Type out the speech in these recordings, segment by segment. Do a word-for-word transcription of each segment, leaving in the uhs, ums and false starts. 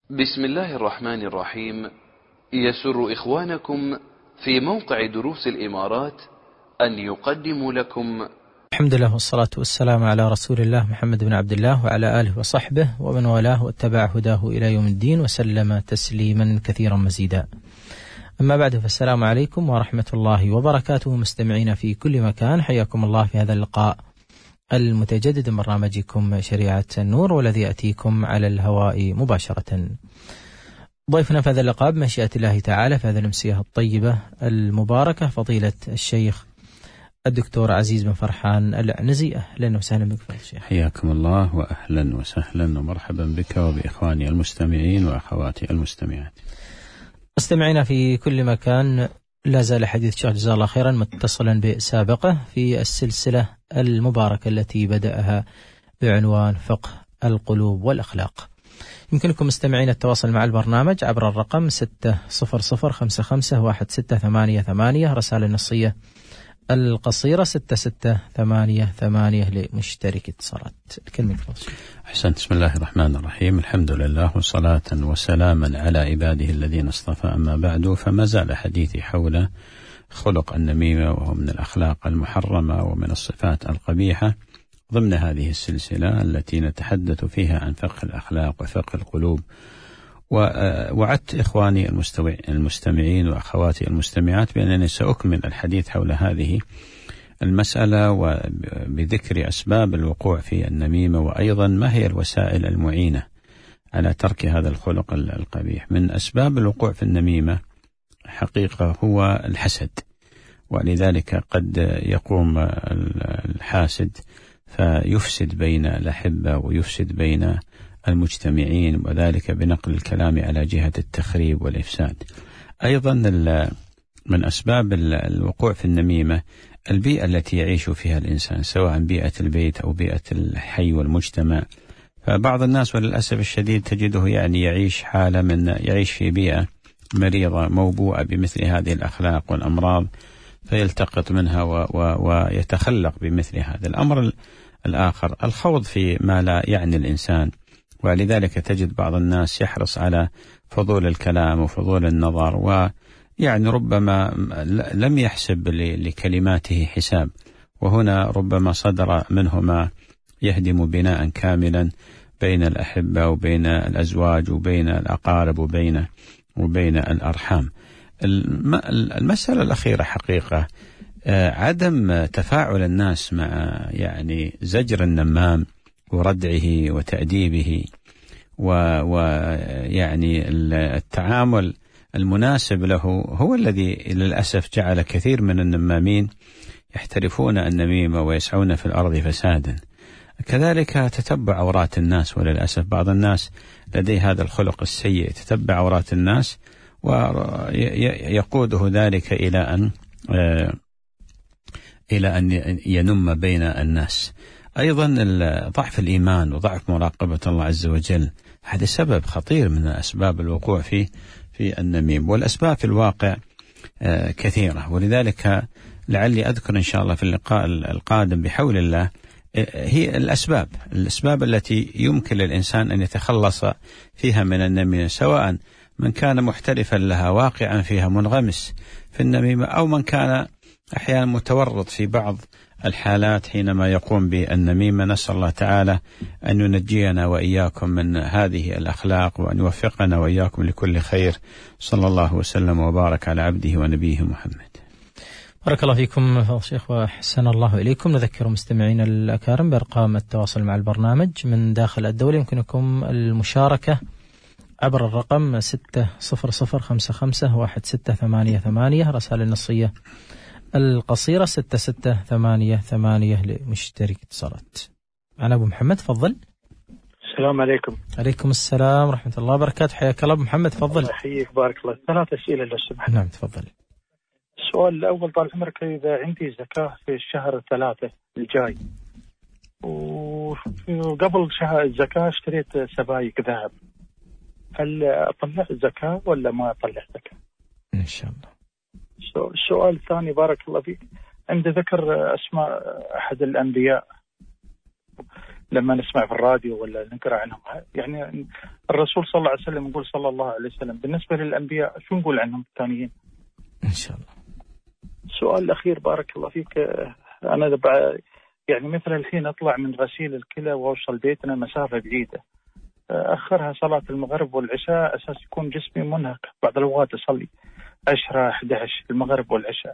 بسم الله الرحمن الرحيم. يسر إخوانكم في موقع دروس الإمارات أن يقدموا لكم الحمد لله والصلاة والسلام على رسول الله محمد بن عبد الله وعلى آله وصحبه ومن والاه واتبع هداه إلى يوم الدين وسلم تسليما كثيرا مزيدا. أما بعد، فالسلام عليكم ورحمة الله وبركاته مستمعين في كل مكان، حياكم الله في هذا اللقاء المتجدد من برنامجكم شريعة النور، والذي يأتيكم على الهواء مباشرة. ضيفنا في هذا اللقاء بمشيئة الله تعالى في هذه الأمسية الطيبة المباركة فضيلة الشيخ الدكتور عزيز بن فرحان العنزي. أهلا وسهلا بك فضيلة الشيخ. حياكم الله وأهلا وسهلا ومرحبا بك وبإخواني المستمعين وأخواتي المستمعات. مستمعينا في كل مكان، لا زال حديث الشيخ جزاه الله خيرا متصلا بسابقه في السلسلة المباركة التي بدأها بعنوان فقه القلوب والأخلاق. يمكنكم مستمعين التواصل مع البرنامج عبر الرقم ستة صفر صفر خمسة خمسة واحد ستة ثمانية ثمانية، رسالة نصية القصيرة ستة ستة ثمانية ثمانية لمشترك اتصالات. الكلمة الفاصلة. أحسنت. بسم الله الرحمن الرحيم، الحمد لله وصلاة وسلاما على عباده الذين اصطفى، أما بعد، فما زال حديثي حول خلق النميمة، وهو من الأخلاق المحرمة ومن الصفات القبيحة، ضمن هذه السلسلة التي نتحدث فيها عن فقه الأخلاق وفقه القلوب. ووعدت إخواني المستمعين وأخواتي المستمعات بأنني سأكمل الحديث حول هذه المسألة، وبذكر أسباب الوقوع في النميمة، وأيضا ما هي الوسائل المعينة على ترك هذا الخلق القبيح. من أسباب الوقوع في النميمة حقيقة هو الحسد، ولذلك قد يقوم الحاسد فيفسد بين الأحبة ويفسد بين المجتمعين، وذلك بنقل الكلام على جهة التخريب والإفساد. أيضا من أسباب الوقوع في النميمة البيئة التي يعيش فيها الإنسان، سواء بيئة البيت أو بيئة الحي والمجتمع. فبعض الناس وللأسف الشديد تجده يعني يعيش حالة من يعيش في بيئة مريضة موبوءة بمثل هذه الأخلاق والأمراض، فيلتقط منها و و ويتخلق بمثل هذا. الأمر الآخر الخوض في ما لا يعني الإنسان، ولذلك تجد بعض الناس يحرص على فضول الكلام وفضول النظر، ويعني ربما لم يحسب لكلماته حساب، وهنا ربما صدر منه ما يهدم بناء كاملا بين الأحبة وبين الأزواج وبين الأقارب وبين وبين الأرحام. المسألة الأخيرة حقيقة عدم تفاعل الناس مع يعني زجر النمام وردعه وتأديبه، ويعني التعامل المناسب له، هو الذي للأسف جعل كثير من النمامين يحترفون النميمة ويسعون في الأرض فسادا. كذلك تتبع عورات الناس، وللأسف بعض الناس لديه هذا الخلق السيء، تتبع عورات الناس ويقوده ذلك إلى أن إلى أن ينم بين الناس. أيضا ضعف الإيمان وضعف مراقبة الله عز وجل، هذا سبب خطير من أسباب الوقوع في في النميم. والأسباب في الواقع كثيرة، ولذلك لعلي أذكر إن شاء الله في اللقاء القادم بحول الله هي الأسباب الأسباب التي يمكن للإنسان أن يتخلص فيها من النميمة، سواء من كان محترفا لها واقعا فيها منغمس في النميمة، أو من كان أحيانا متورط في بعض الحالات حينما يقوم بالنميمة. نسأل الله تعالى أن ينجينا وإياكم من هذه الأخلاق، وأن يوفقنا وإياكم لكل خير. صلى الله وسلم وبارك على عبده ونبيه محمد. بارك الله فيكم فضيلة الشيخ وأحسن الله إليكم. نذكر مستمعين الأكارم بأرقام التواصل مع البرنامج من داخل الدولة. يمكنكم المشاركة عبر الرقم ستة صفر صفر خمسة خمسة واحد ستة ثمانية ثمانية، رسالة نصية القصيرة ستة ستة ثمانية ثمانية لمشترك اتصالات. أنا أبو محمد، تفضل. السلام عليكم. عليكم السلام ورحمة الله وبركاته. حياك الله أبو محمد، تفضل. الله يحييك، بارك الله. ثلاث أسئلة لو سمحت. نعم تفضل. السؤال الأول، طال عمرك، إذا عندي زكاة في الشهر الثلاثة الجاي، وقبل شهر الزكاة اشتريت سبائك ذهب، هل أطلع الزكاة ولا ما أطلع زكاة؟ إن شاء الله. السؤال الثاني، بارك الله فيك، عند ذكر أسماء أحد الأنبياء لما نسمع في الراديو ولا نقرأ عنهم. يعني الرسول صلى الله عليه وسلم يقول صلى الله عليه وسلم بالنسبة للأنبياء شو نقول عنهم الثانيين؟ إن شاء الله. السؤال الأخير بارك الله فيك، أنا يعني مثل الحين أطلع من غسيل الكلى وأوصل بيتنا مسافة بعيدة، أخرها صلاة المغرب والعشاء أساس يكون جسمي منهك، بعض الأوقات أصلي عشرة أحد عشر المغرب والعشاء.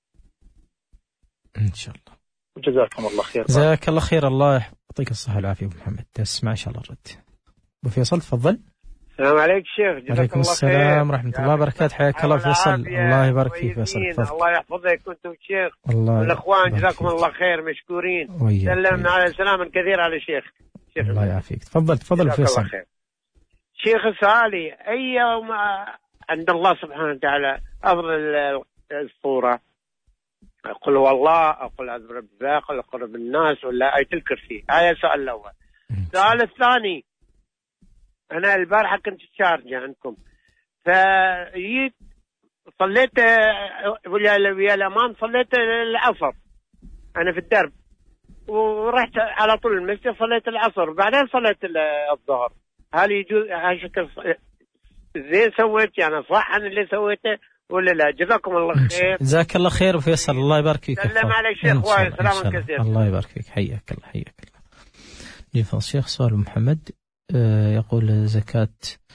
إن شاء الله. وجزاكم الله خير. جزاك الله خير، الله يعطيك الصحة والعافية أبو محمد. تسمع إن شاء الله الرد. أبو فيصل تفضل. السلام عليك شيخ. جزاك عليكم الله خير. السلام ورحمة الله وبركاته. حياك الله فيصل. الله يبارك فيك فيصل. الله يحفظك أنت والشيخ والأخوان، جزاكم الله خير مشكورين. سلمنا على سلام كثير على الشيخ. شيخ الله يعافيك. تفضل تفضل فيصل. شيخ سؤالي، أي يوم عند الله سبحانه وتعالى أفضل الصورة؟ قل هو الله، أقول أعوذ برب الفلق، أقول رب الناس، ولا آية الكرسي؟ هذا السؤال الأول. السؤال الثاني، أنا البارحة كنت شارجة عندكم، فجيت صليت ويا الأمام، صليت العصر أنا في الدرب، ورحت على طول المسجد صليت العصر، بعدين صليت الظهر. هل يجوز هالشكل زين سويت؟ يعني صح أنا اللي سويته ولا لا؟ جزاكم الله خير. جزاك الله خير فيصل، الله يبارك فيك. سلام عليك شيخ وائل، سلام كثير. الله يبارك فيك، حياك الله حياك الله. جيفا الشيخ سؤال محمد آه يقول زكاة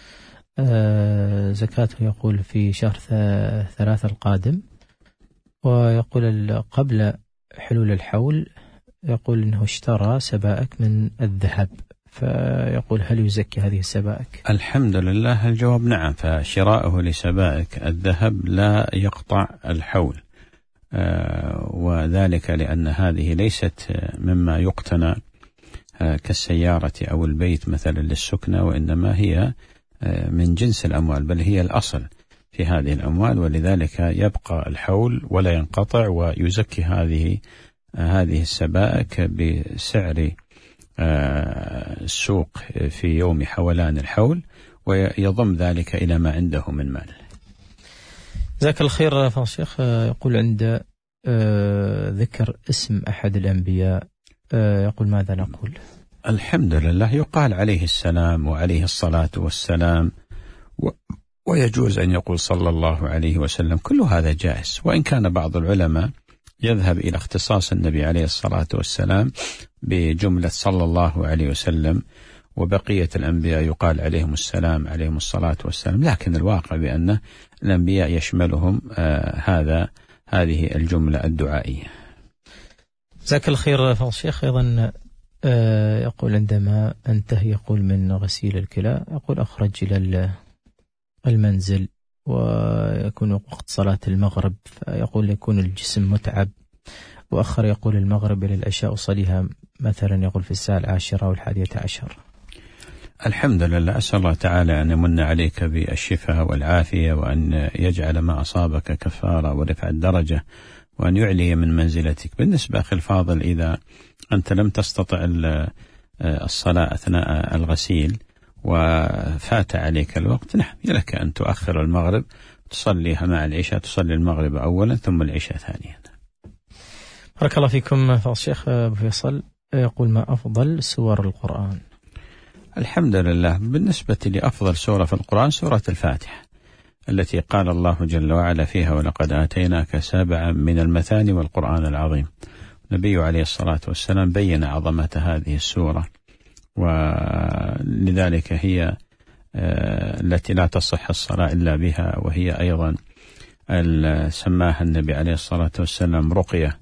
آه زكاته يقول في شهر ثلاثة القادم، ويقول قبل حلول الحول يقول إنه اشترى سبائك من الذهب، فيقول هل يزكي هذه السبائك؟ الحمد لله الجواب نعم، فشراؤه لسبائك الذهب لا يقطع الحول، آه وذلك لأن هذه ليست مما يقتنى آه كالسيارة أو البيت مثلا للسكنة، وإنما هي آه من جنس الأموال، بل هي الأصل في هذه الأموال، ولذلك يبقى الحول ولا ينقطع، ويزكي هذه آه هذه السبائك بسعر السوق في يوم حولان الحول، ويضم ذلك إلى ما عنده من مال. جزاك الله خير فضيلة الشيخ. يقول عند ذكر اسم أحد الأنبياء يقول ماذا نقول؟ الحمد لله يقال عليه السلام وعليه الصلاة والسلام، ويجوز أن يقول صلى الله عليه وسلم، كل هذا جائز، وإن كان بعض العلماء يذهب إلى اختصاص النبي عليه الصلاة والسلام بجملة صلى الله عليه وسلم، وبقية الأنبياء يقال عليهم السلام عليهم الصلاة والسلام، لكن الواقع بأن الأنبياء يشملهم آه هذا هذه الجملة الدعائية. جزاك الله خير فضل الشيخ. أيضا آه يقول عندما انتهي يقول من غسيل الكلى، يقول أخرج إلى المنزل ويكون وقت صلاة المغرب، فيقول يكون الجسم متعب، وأخر يقول المغرب إلى العشاء أصليها مثلا يقول في الساعة العاشرة أو الحادية عشر. الحمد لله، أسأل الله تعالى أن يمن عليك بالشفاء والعافية، وأن يجعل ما أصابك كفارة ورفع الدرجة، وأن يعلي من منزلتك. بالنسبة أخي الفاضل، إذا أنت لم تستطع الصلاة أثناء الغسيل وفات عليك الوقت، نعم لك أن تؤخر المغرب تصليها مع العشاء، تصلي المغرب أولا ثم العشاء ثانيا. بارك الله فيكم فضل الشيخ. أبو فيصل يقول ما أفضل سور القرآن؟ الحمد لله، بالنسبة لأفضل سورة في القرآن سورة الفاتحة، التي قال الله جل وعلا فيها ولقد آتيناك سبعا من المثاني والقرآن العظيم. النبي عليه الصلاة والسلام بين عظمة هذه السورة، ولذلك هي التي لا تصح الصلاة إلا بها، وهي أيضا سماها النبي عليه الصلاة والسلام رقية.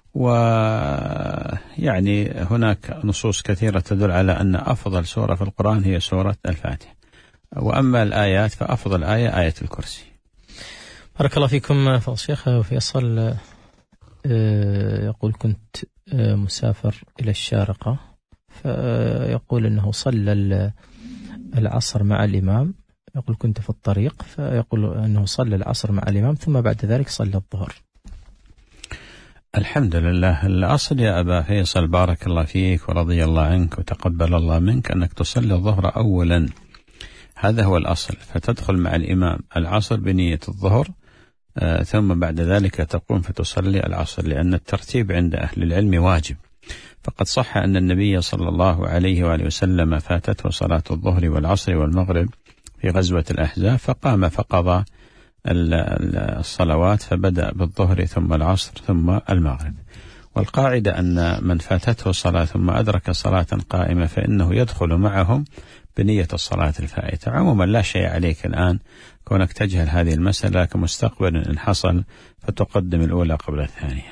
ويعني هناك نصوص كثيرة تدل على أن أفضل سورة في القرآن هي سورة الفاتحة، وأما الآيات فأفضل آية آية الكرسي. بارك الله فيكم فضل الشيخ. فيصل يقول كنت مسافر إلى الشارقة، فيقول أنه صلى العصر مع الإمام، يقول كنت في الطريق، فيقول أنه صلى العصر مع الإمام ثم بعد ذلك صلى الظهر. الحمد لله، الأصل يا أبا فيصل بارك الله فيك ورضي الله عنك وتقبل الله منك أنك تصلي الظهر أولا، هذا هو الأصل، فتدخل مع الإمام العصر بنية الظهر، آه ثم بعد ذلك تقوم فتصلي العصر، لأن الترتيب عند أهل العلم واجب، فقد صح أن النبي صلى الله عليه وآله وسلم فاتته صلاة الظهر والعصر والمغرب في غزوة الأحزاب، فقام فقضى الصلوات، فبدأ بالظهر ثم العصر ثم المغرب. والقاعدة أن من فاتته صلاة ثم أدرك صلاة قائمة فإنه يدخل معهم بنية الصلاة الفائتة. عموما لا شيء عليك الآن كونك تجهل هذه المسألة، كمستقبل إن حصل فتقدم الأولى قبل الثانية.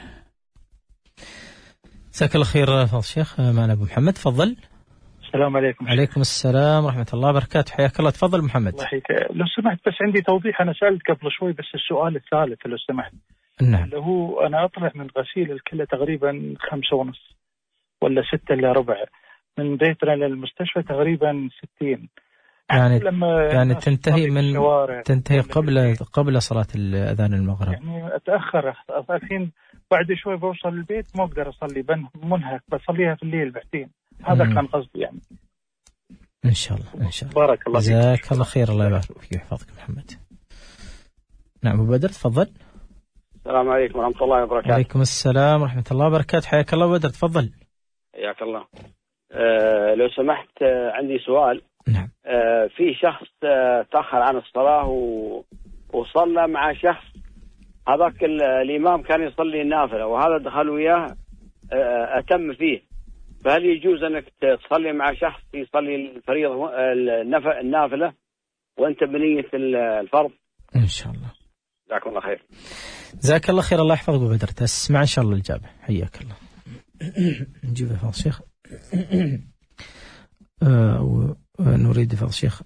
جزاك الله خير فضل الشيخ. معنا أبو محمد، تفضل. السلام عليكم. عليكم السلام ورحمة الله وبركاته، حياك الله. تفضل محمد. الله يحييك. لو سمحت بس عندي توضيح، أنا سألت قبل شوي بس السؤال الثالث لو سمحت. نعم. اللي هو أنا أطلع من غسيل الكلى تقريبا خمسة ونص ولا ستة إلا ربع، من بيتنا للمستشفى تقريبا ستين. يعني لما يعني تنتهي من تنتهي قبل قبل صلاة الأذان المغرب. يعني أتأخر الحين، بعد شوي بوصل البيت ما أقدر أصلي، منهك بصليها في الليل بعدين. هذا مم. كان قصدي يعني. إن شاء الله إن شاء الله. بارك الله فيك. جزاك الله خير. الله يبارك فيك ويحفظك محمد. نعم أبو بدر، تفضل. السلام عليكم ورحمة الله وبركاته. وعليكم السلام ورحمة الله وبركاته، حياك الله بدر، تفضل. حياك الله. أه لو سمحت، أه عندي سؤال. نعم. أه في شخص أه تأخر عن الصلاة و... وصلى مع شخص، هذاك الإمام كان يصلي النافلة وهذا دخل وياه أه أتم فيه، فهل يجوز أنك تصلي مع شخص يصلي الفريضة النافلة وأنت بنية الفرض؟ إن شاء الله. جزاكم الله خير. جزاك الله خير. الله يحفظك أبو بدر. تسمع إن شاء الله الإجابة. حياك الله. نجيب فضل الشيخ. آه نريد فضل الشيخ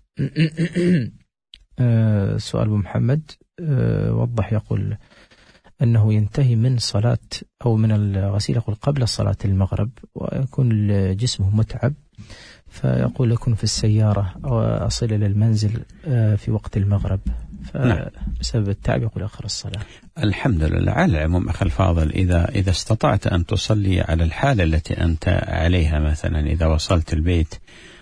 آه سؤال أبو محمد. آه وضح، يقول أنه ينتهي من صلاة أو من الغسيل يقول قبل صلاة المغرب، ويكون جسمه متعب، فيقول يكون في السيارة أو أصل إلى المنزل في وقت المغرب، فبسبب التعب يقول آخر الصلاة. الحمد لله. على العموم أخي الفاضل، إذا إذا استطعت أن تصلي على الحالة التي أنت عليها، مثلا إذا وصلت البيت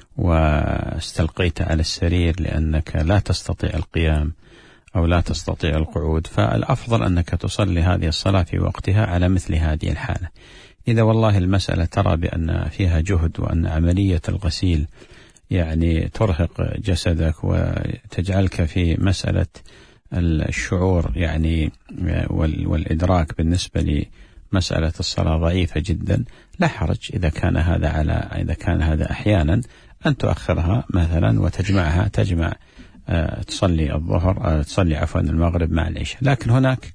واستلقيت على السرير لأنك لا تستطيع القيام أو لا تستطيع القعود، فالأفضل أنك تصلي هذه الصلاة في وقتها على مثل هذه الحالة. إذا والله المسألة ترى بأن فيها جهد وأن عملية الغسيل يعني ترهق جسدك وتجعلك في مسألة الشعور يعني والإدراك بالنسبة لمسألة الصلاة ضعيفة جدا، لا حرج إذا كان هذا على إذا كان هذا أحيانا أن تؤخرها مثلا وتجمعها تجمع تصلي الظهر تصلي عفوا المغرب مع العشاء. لكن هناك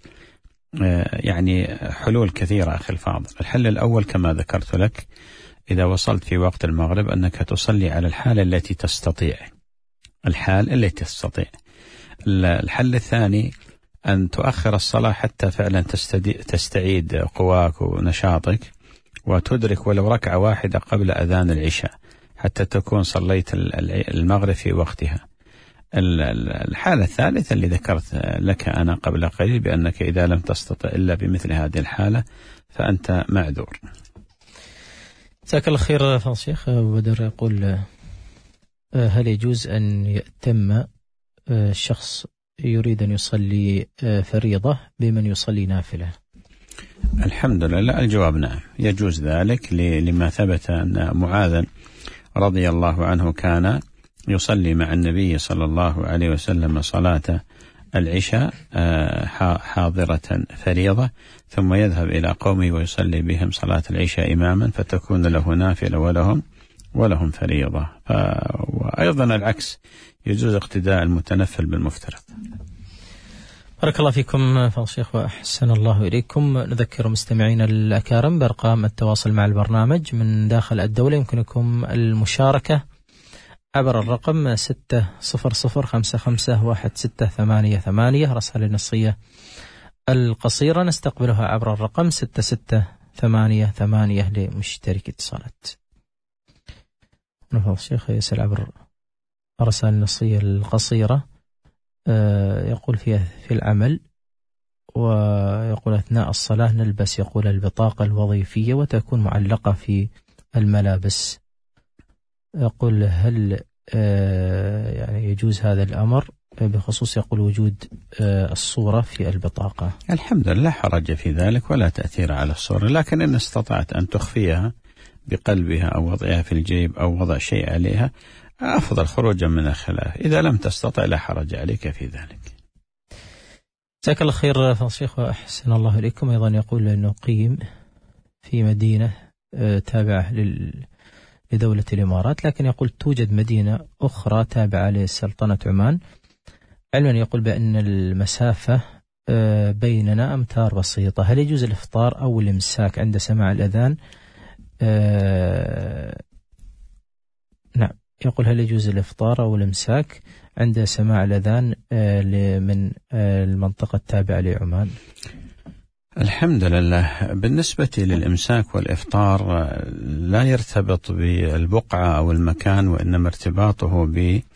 يعني حلول كثيرة أخي الفاضل. الحل الأول كما ذكرت لك، إذا وصلت في وقت المغرب أنك تصلي على الحالة التي تستطيع الحال التي تستطيع. الحل الثاني أن تؤخر الصلاة حتى فعلا تستعيد قواك ونشاطك وتدرك ولو ركعة واحدة قبل أذان العشاء حتى تكون صليت المغرب في وقتها. الحالة الثالثة اللي ذكرت لك أنا قبل قليل بأنك إذا لم تستطع إلا بمثل هذه الحالة فأنت معذور. جزاك الله خير فضل الشيخ. أبو بدر يقول هل يجوز أن يأتم الشخص يريد أن يصلي فريضة بمن يصلي نافلة؟ الحمد لله. الجواب نعم، يجوز ذلك لما ثبت أن معاذ رضي الله عنه كان يصلي مع النبي صلى الله عليه وسلم صلاة العشاء حاضرة فريضة، ثم يذهب إلى قومه ويصلي بهم صلاة العشاء إماما فتكون له نافلة ولهم ولهم فريضة. وأيضا العكس، يجوز اقتداء المتنفل بالمفترض. بارك الله فيكم فضل الشيخ وأحسن الله إليكم. نذكر مستمعينا الأكارم بأرقام التواصل مع البرنامج من داخل الدولة. يمكنكم المشاركة عبر الرقم ستة صفر صفر خمسة خمسة واحد ستة ثمانية ثمانية. رسائل النصية القصيرة نستقبلها عبر الرقم ستة ستة ثمانية ثمانية لمشترك اتصالات. نفضل الشيخ يسأل عبر الرسائل النصية القصيرة، يقول فيها في العمل ويقول أثناء الصلاة نلبس يقول البطاقة الوظيفية وتكون معلقة في الملابس. يقول هل يعني يجوز هذا الأمر بخصوص يقول وجود الصورة في البطاقة. الحمد لله حرج في ذلك ولا تأثير على الصورة، لكن إن استطعت أن تخفيها بقلبها أو وضعها في الجيب أو وضع شيء عليها أفضل خروجا من الخلاف. إذا لم تستطع لا حرج عليك في ذلك. جزاك الله خير فضل الشيخ وأحسن الله إليكم. أيضا يقول أنه قيم في مدينة تابعة لدولة الإمارات، لكن يقول توجد مدينة أخرى تابعة لسلطنة عمان، علما يقول بأن المسافة بيننا أمتار بسيطة، هل يجوز الإفطار أو الإمساك عند سماع الأذان؟ نعم، يقول هل يجوز الإفطار أو الإمساك عند سماع الأذان من المنطقة التابعة لعمان؟ الحمد لله. بالنسبة للإمساك والإفطار لا يرتبط بالبقعة أو المكان، وإنما ارتباطه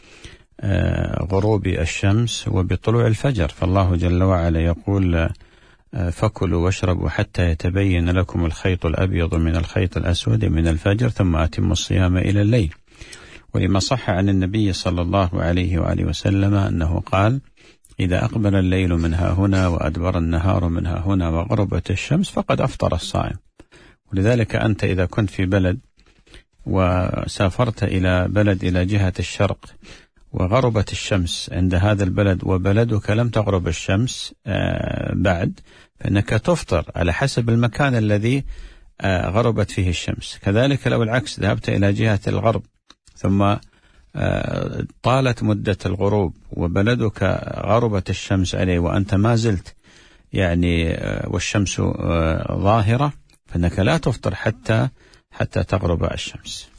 بغروب الشمس وبطلوع الفجر. فالله جل وعلا يقول فكلوا واشربوا حتى يتبين لكم الخيط الأبيض من الخيط الأسود من الفجر ثم أتموا الصيام إلى الليل. ولما صح عن النبي صلى الله عليه وآله وسلم أنه قال إذا أقبل الليل منها هنا وأدبر النهار منها هنا وغربت الشمس فقد أفطر الصائم. ولذلك أنت إذا كنت في بلد وسافرت إلى بلد إلى جهة الشرق وغربت الشمس عند هذا البلد وبلدك لم تغرب الشمس بعد، فإنك تفطر على حسب المكان الذي غربت فيه الشمس. كذلك لو العكس ذهبت إلى جهة الغرب ثم طالت مدة الغروب وبلدك غربت الشمس عليه وأنت ما زلت يعني والشمس ظاهرة، فإنك لا تفطر حتى حتى تغرب الشمس.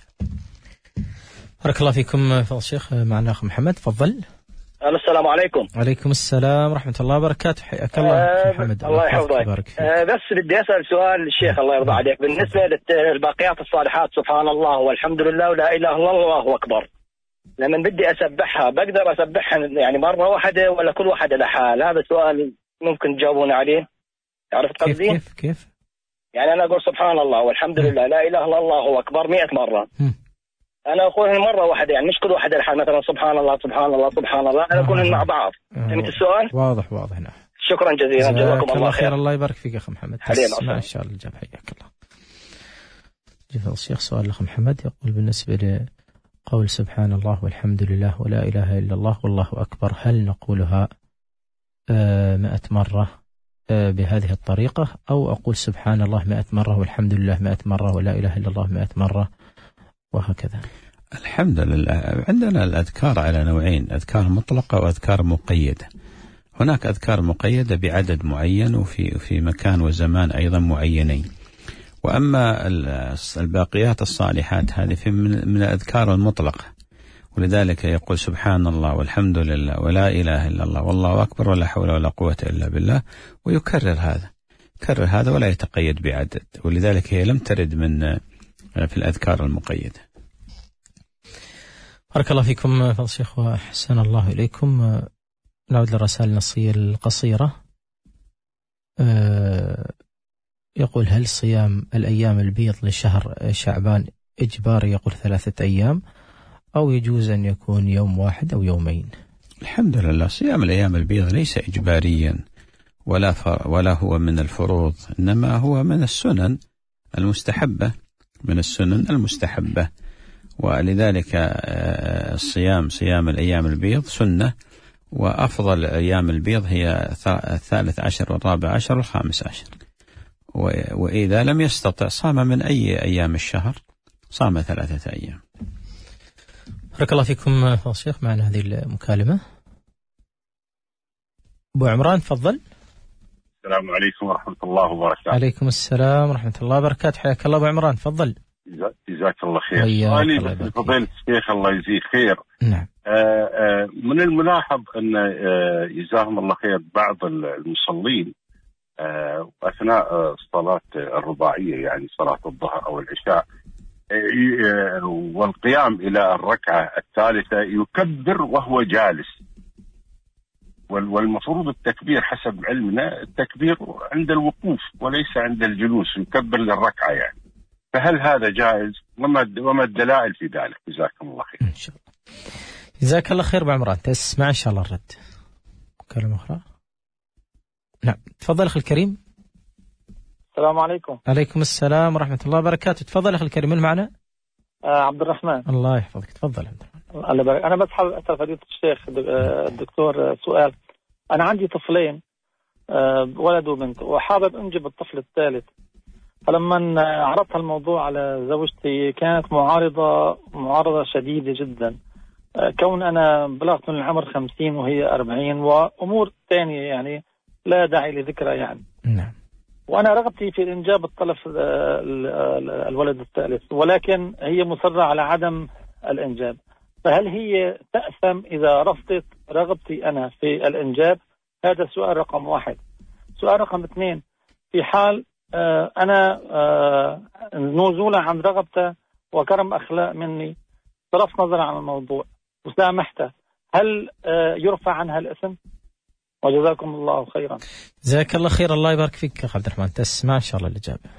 بارك الله فيكم فضل الشيخ. معنا أخ محمد، تفضل. السلام عليكم. عليكم السلام ورحمة الله وبركاته. حياك الله أه محمد. الله يحفظك. أه بس بدي أسأل سؤال الشيخ الله يرضى عليك، بالنسبة للباقيات الصالحات سبحان الله والحمد لله ولا إله إلا الله والله أكبر، لما بدي أسبحها بقدر أسبحها يعني مرة واحدة ولا كل واحدة لحال؟ هذا سؤال ممكن تجاوبون عليه. عرفت قصدي؟ كيف كيف يعني أنا أقول سبحان الله والحمد لله لا إله إلا الله أكبر مئة مرة. م. أنا أقولها مرة واحدة يعني مش كل واحدة لحال، مثلا سبحان الله سبحان الله سبحان الله، أنا أقولها مع بعض. فهمت آه. السؤال؟ واضح واضح. نعم. شكرا جزيلا، جزاكم الله خير. الله يبارك فيك أخي محمد. ما شاء الله الجاب. حياك الله. جزاك الشيخ. سؤال الأخ محمد يقول بالنسبة لقول سبحان الله والحمد لله ولا إله إلا الله والله أكبر، هل نقولها مئة مرة بهذه الطريقة أو أقول سبحان الله مئة مرة والحمد لله مئة مرة ولا إله إلا الله مئة مرة وهكذا؟ الحمد لله. عندنا الأذكار على نوعين، أذكار مطلقة وأذكار مقيدة. هناك أذكار مقيدة بعدد معين وفي في مكان وزمان أيضا معينين، وأما الباقيات الصالحات هذه في من الأذكار المطلقة. ولذلك يقول سبحان الله والحمد لله ولا إله إلا الله والله أكبر ولا حول ولا قوة إلا بالله، ويكرر هذا كرر هذا ولا يتقيد بعدد، ولذلك هي لم ترد من في الأذكار المقيدة. بارك الله فيكم فضل الشيخ وأحسن الله إليكم. نعود للرسائل النصية القصيرة. يقول هل صيام الأيام البيض لشهر شعبان إجباري؟ يقول ثلاثة أيام أو يجوز أن يكون يوم واحد أو يومين؟ الحمد لله. صيام الأيام البيض ليس إجباريا ولا ولا هو من الفروض، إنما هو من السنن المستحبة من السنن المستحبة ولذلك الصيام صيام الأيام البيض سنة، وأفضل أيام البيض هي الثالث عشر والرابع عشر والخامس عشر. وإذا لم يستطع صام من أي أيام الشهر، صام ثلاثة أيام. بارك الله فيكم فضل الشيخ. معنا هذه المكالمة. أبو عمران تفضل. السلام عليكم ورحمة الله وبركاته. عليكم السلام ورحمة الله وبركاته. حياك الله أبو عمران تفضل. جزاك الله خير. سؤالي فضيلة الشيخ الله يجزيه خير. نعم. آآ آآ من الملاحظ أن جزاهم الله خير بعض المصلين أثناء الصلاة الرباعية يعني صلاة الظهر أو العشاء والقيام إلى الركعة الثالثة يكبر وهو جالس، والمفروض التكبير حسب علمنا التكبير عند الوقوف وليس عند الجلوس، يكبر للركعة يعني، فهل هذا جائز وما وما الدلائل في ذلك؟ جزاكم الله خير. إن شاء الله. جزاك الله خير بعمران، تسمع إن شاء الله الرد. كلمة أخرى. نعم تفضل أخي الكريم. السلام عليكم. عليكم السلام ورحمة الله وبركاته. تفضل أخي الكريم، من معنا؟ آه عبد الرحمن. الله يحفظك، تفضل عبد الرحمن. الله يبارك. أنا بس حابب أسأل فضيلة الشيخ الدكتور سؤال. أنا عندي طفلين، ولد وبنت، وحابب أنجب الطفل الثالث. فلما عرضت الموضوع على زوجتي كانت معارضة معارضة شديدة جدا، كون أنا بلغت من العمر خمسين وهي أربعين، وأمور ثانية يعني لا داعي لذكرها يعني. نعم. وأنا رغبتي في إنجاب الطفل الولد الثالث، ولكن هي مصرة على عدم الإنجاب. فهل هي تأثم إذا رفضت رغبتي أنا في الإنجاب؟ هذا السؤال رقم واحد. سؤال رقم اثنين، في حال آه أنا آه نزولا عن رغبته وكرم أخلاق مني صرف نظر عن الموضوع وسامحته، هل آه يرفع عنها الاسم؟ وجزاكم الله خيرا. جزاك الله خير، الله يبارك فيك يا عبد الرحمن. تسمع إن شاء الله الإجابة.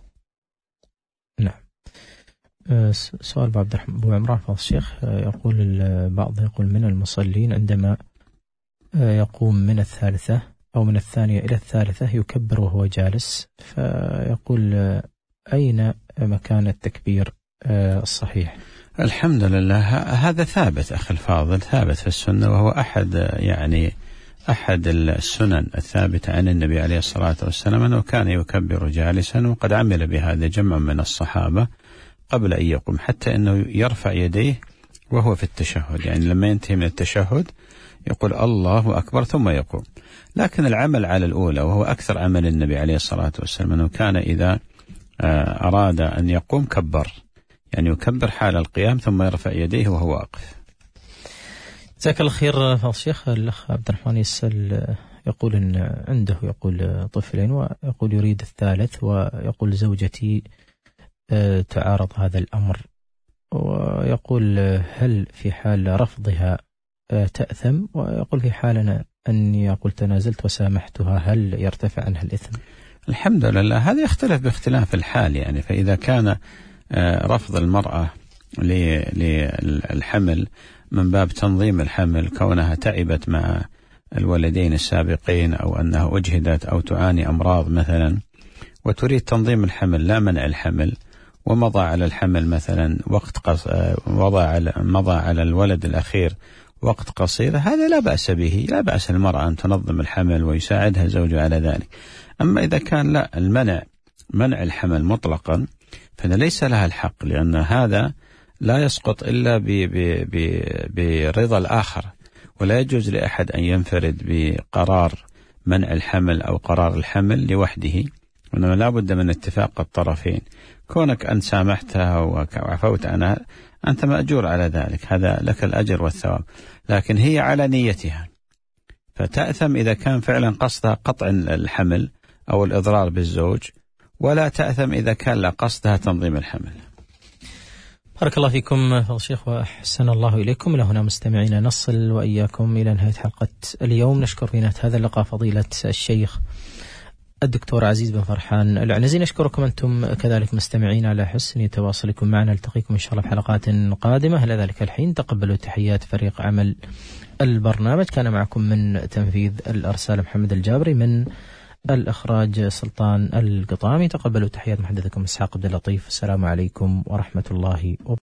نعم. آه سؤال أبو عبد الرحمن أبو عمران فضل الشيخ، آه يقول البعض يقول من المصلين عندما آه يقوم من الثالثة أو من الثانية إلى الثالثة يكبر وهو جالس، فيقول آه أين مكان التكبير آه الصحيح؟ الحمد لله هذا ثابت أخي الفاضل، ثابت في السنة، وهو أحد يعني أحد السنن الثابتة عن النبي عليه الصلاة والسلام أنه كان يكبر جالسا، وقد عمل بهذا جمع من الصحابة قبل أن يقوم، حتى أنه يرفع يديه وهو في التشهد، يعني لما ينتهي من التشهد يقول الله أكبر ثم يقوم. لكن العمل على الأولى وهو أكثر عمل النبي عليه الصلاة والسلام أنه كان إذا أراد أن يقوم كبر، يعني يكبر حال القيام ثم يرفع يديه وهو واقف. جزاك الله خير فضل الشيخ. الأخ عبد الرحمن يسأل، يقول إن عنده يقول طفلين ويقول يريد الثالث، ويقول زوجتي تعارض هذا الأمر، ويقول هل في حال رفضها تأثم؟ ويقول في حال أني يقول تنازلت وسامحتها هل يرتفع عنها الإثم؟ الحمد لله هذا يختلف باختلاف الحال يعني. فإذا كان رفض المرأة للحمل من باب تنظيم الحمل، كونها تعبت مع الولدين السابقين أو أنها أجهدت أو تعاني أمراض مثلا وتريد تنظيم الحمل لا منع الحمل، ومضى على الحمل مثلا وقت قص... وضع على... مضى على الولد الأخير وقت قصير، هذا لا بأس به، لا بأس المرأة أن تنظم الحمل ويساعدها زوجها على ذلك. أما إذا كان لا المنع منع الحمل مطلقا فإن ليس لها الحق، لأن هذا لا يسقط إلا ب... ب... ب... برضا الآخر، ولا يجوز لأحد أن ينفرد بقرار منع الحمل أو قرار الحمل لوحده، وإنما لا بد من اتفاق الطرفين. كونك أن سامحتها وعفوت عنها أنت مأجور على ذلك، هذا لك الأجر والثواب، لكن هي على نيتها، فتأثم إذا كان فعلا قصدها قطع الحمل أو الإضرار بالزوج، ولا تأثم إذا كان لا قصدها تنظيم الحمل. بارك الله فيكم فضل الشيخ وأحسن الله إليكم. إلى هنا مستمعينا نصل وإياكم إلى نهاية حلقة اليوم. نشكر في نهاية هذا اللقاء فضيلة الشيخ الدكتور عزيز بن فرحان العنزي. نشكركم أنتم كذلك مستمعين على حسن تواصلكم معنا. نلتقيكم إن شاء الله في حلقات قادمة. إلى ذلك الحين تقبلوا تحيات فريق عمل البرنامج. كان معكم من تنفيذ الأرسال محمد الجابري، من الإخراج سلطان القطامي. تقبلوا تحيات محدثكم إسحاق عبد اللطيف. السلام عليكم ورحمة الله وبركاته.